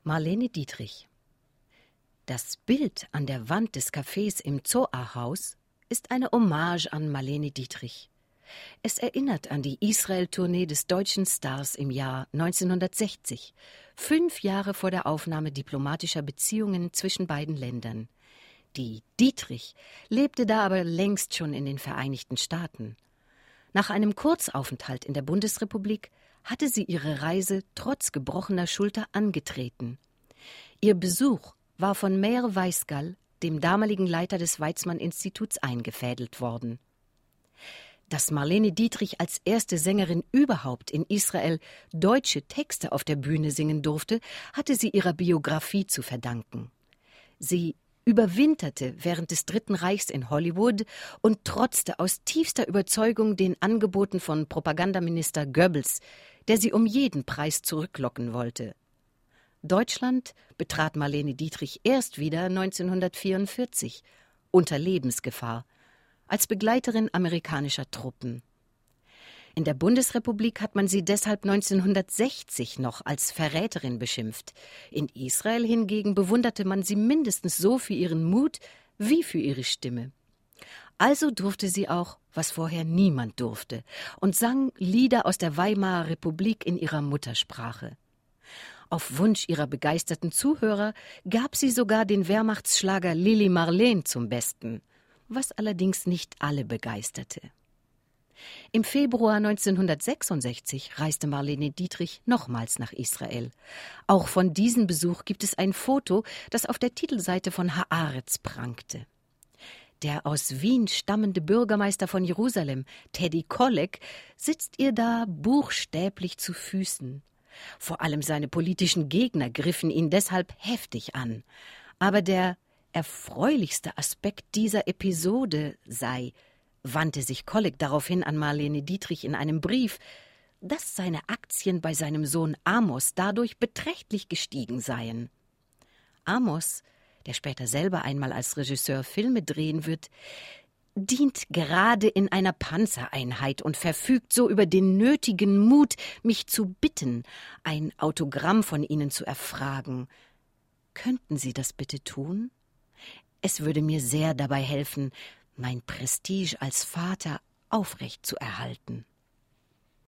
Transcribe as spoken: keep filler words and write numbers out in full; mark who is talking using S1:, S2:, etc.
S1: Marlene Dietrich. Das Bild an der Wand des Cafés im Zoar-Haus ist eine Hommage an Marlene Dietrich. Es erinnert an die Israel-Tournee des deutschen Stars im Jahr neunzehnhundertsechzig, fünf Jahre vor der Aufnahme diplomatischer Beziehungen zwischen beiden Ländern. Die Dietrich lebte da aber längst schon in den Vereinigten Staaten. Nach einem Kurzaufenthalt in der Bundesrepublik hatte sie ihre Reise trotz gebrochener Schulter angetreten. Ihr Besuch war von Meir Weisgall, dem damaligen Leiter des Weizmann-Instituts, eingefädelt worden. Dass Marlene Dietrich als erste Sängerin überhaupt in Israel deutsche Texte auf der Bühne singen durfte, hatte sie ihrer Biografie zu verdanken. Sie überwinterte während des Dritten Reichs in Hollywood und trotzte aus tiefster Überzeugung den Angeboten von Propagandaminister Goebbels, der sie um jeden Preis zurücklocken wollte. Deutschland betrat Marlene Dietrich erst wieder neunzehnhundertvierundvierzig, unter Lebensgefahr, als Begleiterin amerikanischer Truppen. In der Bundesrepublik hat man sie deshalb neunzehnhundertsechzig noch als Verräterin beschimpft. In Israel hingegen bewunderte man sie mindestens so für ihren Mut wie für ihre Stimme. Also durfte sie auch, was vorher niemand durfte, und sang Lieder aus der Weimarer Republik in ihrer Muttersprache. Auf Wunsch ihrer begeisterten Zuhörer gab sie sogar den Wehrmachtsschlager Lili Marleen zum Besten, was allerdings nicht alle begeisterte. Im Februar neunzehnhundertsechsundsechzig reiste Marlene Dietrich nochmals nach Israel. Auch von diesem Besuch gibt es ein Foto, das auf der Titelseite von Haaretz prangte. Der aus Wien stammende Bürgermeister von Jerusalem, Teddy Kollek, sitzt ihr da buchstäblich zu Füßen. Vor allem seine politischen Gegner griffen ihn deshalb heftig an. Aber der erfreulichste Aspekt dieser Episode sei, wandte sich Kollek daraufhin an Marlene Dietrich in einem Brief, dass seine Aktien bei seinem Sohn Amos dadurch beträchtlich gestiegen seien. Amos, der später selber einmal als Regisseur Filme drehen wird, dient gerade in einer Panzereinheit und verfügt so über den nötigen Mut, mich zu bitten, ein Autogramm von Ihnen zu erfragen. Könnten Sie das bitte tun? Es würde mir sehr dabei helfen, mein Prestige als Vater aufrecht zu erhalten.